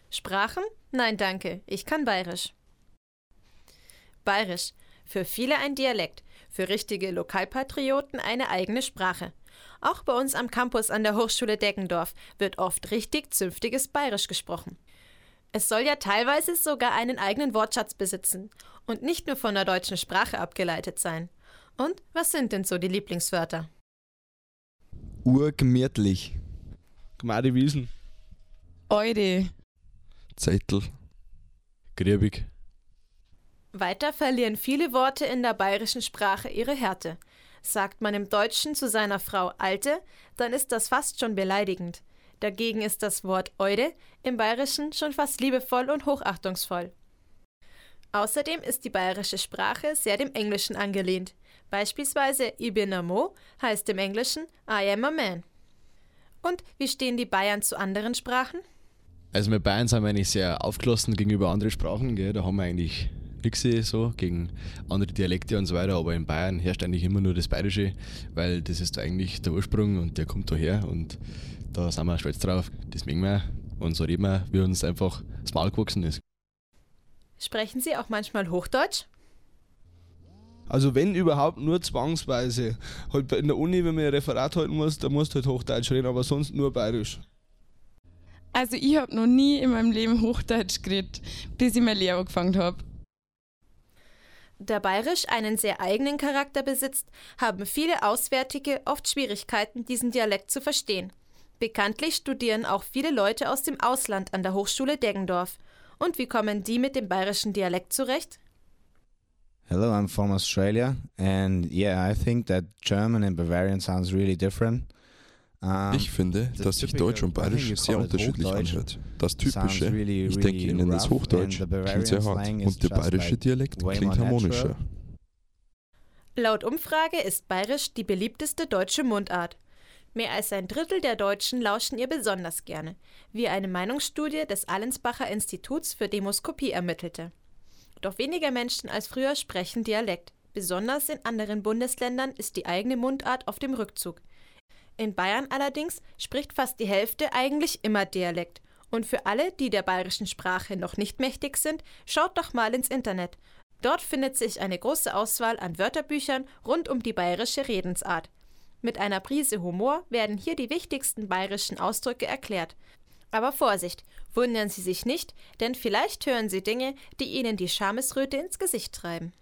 Sprachen? Nein, danke, ich kann Bayerisch. Bayerisch. Für viele ein Dialekt, für richtige Lokalpatrioten eine eigene Sprache. Auch bei uns am Campus an der Hochschule Deggendorf wird oft richtig zünftiges Bayerisch gesprochen. Es soll ja teilweise sogar einen eigenen Wortschatz besitzen und nicht nur von der deutschen Sprache abgeleitet sein. Und was sind denn so die Lieblingswörter? Urgemütlich. Gmade Wiesen. Eure. Zettel. Griebig. Weiter verlieren viele Worte in der bayerischen Sprache ihre Härte. Sagt man im Deutschen zu seiner Frau Alte, dann ist das fast schon beleidigend. Dagegen ist das Wort Eude im Bayerischen schon fast liebevoll und hochachtungsvoll. Außerdem ist die bayerische Sprache sehr dem Englischen angelehnt. Beispielsweise Ich bin a Mo heißt im Englischen I am a man. Und wie stehen die Bayern zu anderen Sprachen? Also wir Bayern sind wir eigentlich sehr aufgeschlossen gegenüber anderen Sprachen, gell? Da haben wir eigentlich nichts so gegen andere Dialekte und so weiter, aber in Bayern herrscht eigentlich immer nur das Bayerische, weil das ist da eigentlich der Ursprung und der kommt daher und da sind wir stolz drauf, das mögen wir und so reden wir, wie uns einfach das Maul gewachsen ist. Sprechen Sie auch manchmal Hochdeutsch? Also wenn überhaupt nur zwangsweise. Halt in der Uni, wenn man ein Referat halten muss, da musst du halt Hochdeutsch reden, aber sonst nur Bayerisch. Also ich habe noch nie in meinem Leben Hochdeutsch geredet, bis ich meine Lehre angefangen habe. Da Bayerisch einen sehr eigenen Charakter besitzt, haben viele Auswärtige oft Schwierigkeiten, diesen Dialekt zu verstehen. Bekanntlich studieren auch viele Leute aus dem Ausland an der Hochschule Deggendorf. Und wie kommen die mit dem bayerischen Dialekt zurecht? Hello, I'm from Australia, and yeah, I think that German and Bavarian sounds really different. Ich finde, dass sich Deutsch und Bayerisch sehr unterschiedlich anhört. Das Typische, ich denke, ich nenne es Hochdeutsch, klingt sehr hart und der bayerische Dialekt klingt harmonischer. Laut Umfrage ist Bayerisch die beliebteste deutsche Mundart. Mehr als ein Drittel der Deutschen lauschen ihr besonders gerne, wie eine Meinungsstudie des Allensbacher Instituts für Demoskopie ermittelte. Doch weniger Menschen als früher sprechen Dialekt. Besonders in anderen Bundesländern ist die eigene Mundart auf dem Rückzug. In Bayern allerdings spricht fast die Hälfte eigentlich immer Dialekt. Und für alle, die der bayerischen Sprache noch nicht mächtig sind, schaut doch mal ins Internet. Dort findet sich eine große Auswahl an Wörterbüchern rund um die bayerische Redensart. Mit einer Prise Humor werden hier die wichtigsten bayerischen Ausdrücke erklärt. Aber Vorsicht, wundern Sie sich nicht, denn vielleicht hören Sie Dinge, die Ihnen die Schamesröte ins Gesicht treiben.